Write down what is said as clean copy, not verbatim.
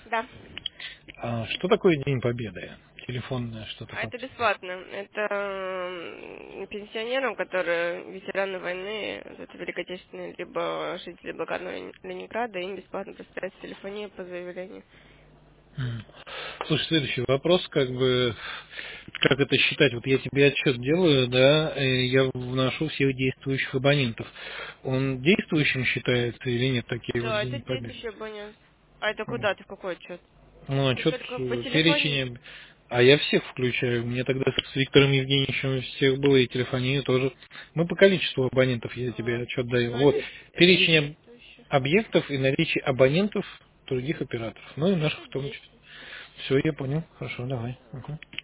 Да. Что такое День Победы? Телефонное что-то А там. это бесплатно. Это пенсионерам, которые ветераны войны, это Великой Отечественной, либо жители блокадного Ленинграда, им бесплатно представить телефонию по заявлению. Слушай, следующий вопрос, как это считать? Вот я тебе отчет делаю, да, я вношу всех действующих абонентов. Он действующим считается или нет такие вот Да, это День Победы? действующий абонент. А это куда ты, в какой отчет? Ну, Ты отчет только по телефонии? перечень, а я всех включаю. Мне тогда с Виктором Евгеньевичем всех было, и телефонию тоже. Мы по количеству абонентов я тебе отчет даю. Вот Значит, это не перечень действующий. объектов и наличие абонентов других операторов. Ну и наших Это в том числе. действующий. Все, я понял. Хорошо, давай. Угу.